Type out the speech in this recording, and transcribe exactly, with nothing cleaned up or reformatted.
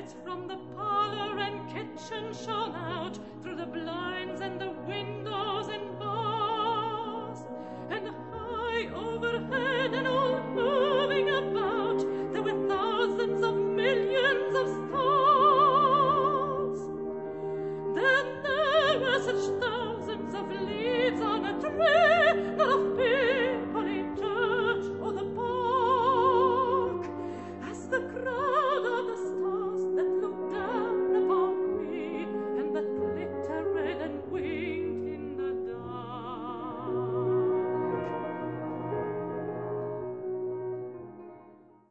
lights from the parlor and kitchen shone out through the blinds and the windows and bars, and high overhead and